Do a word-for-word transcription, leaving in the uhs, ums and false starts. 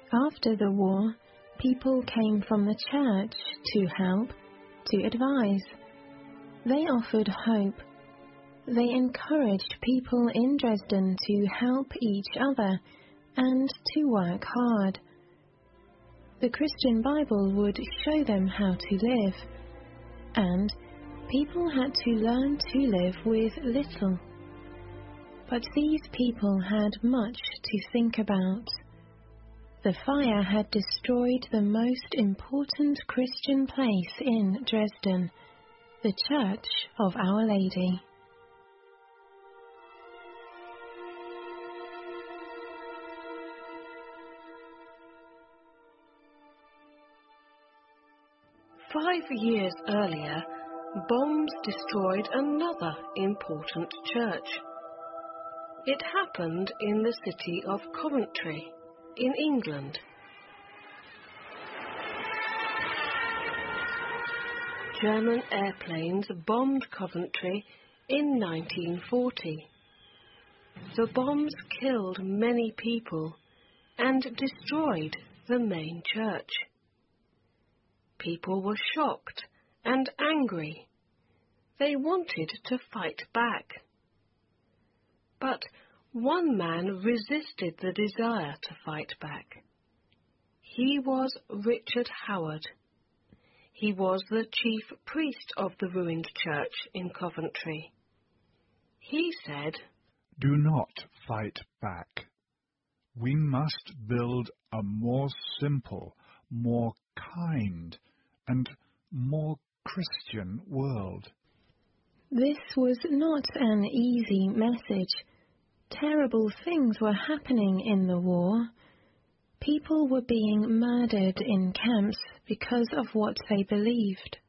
After the war, people came from the church to help, to advise. They offered hope. They encouraged people in Dresden to help each other and to work hard. The Christian Bible would show them how to live, and people had to learn to live with little. But these people had much to think about. The fire had destroyed the most important Christian place in Dresden, the Church of Our Lady. Five years earlier, bombs destroyed another important church. It happened in the city of Coventry, in England. German airplanes bombed Coventry in nineteen forty. The bombs killed many people and destroyed the main church. People were shocked and angry. They wanted to fight back. But one man resisted the desire to fight back. He was Richard Howard. He was the chief priest of the ruined church in Coventry. He said, "Do not fight back. We must build a more simple, more kind, and more Christian world." This was not an easy message. Terrible things were happening in the war. People were being murdered in camps because of what they believed.